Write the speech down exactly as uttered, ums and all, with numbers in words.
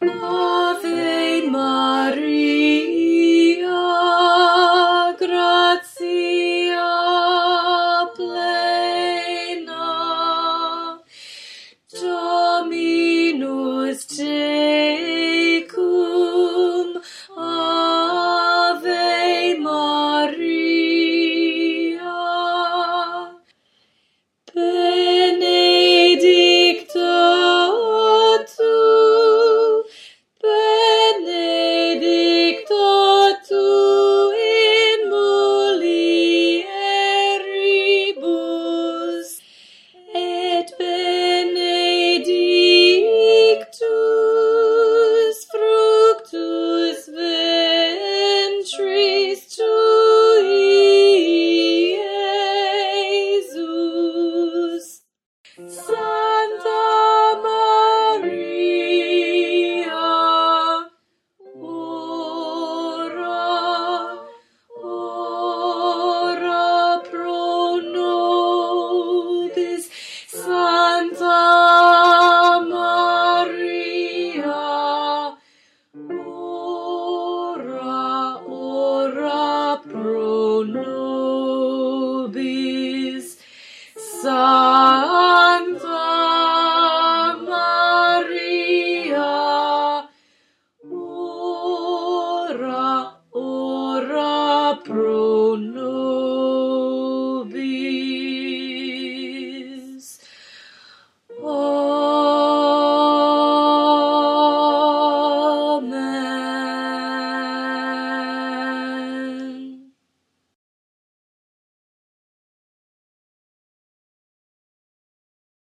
Ave Maria, gratia plena, Dominus tecum, Ave Maria, benedicta tu, benedicta tu in mulieribus, et benedictus fructus ventris tui, Iesus. Santa Maria, ora, ora pro nobis. Santa Maria, ora, ora pro nobis. Santa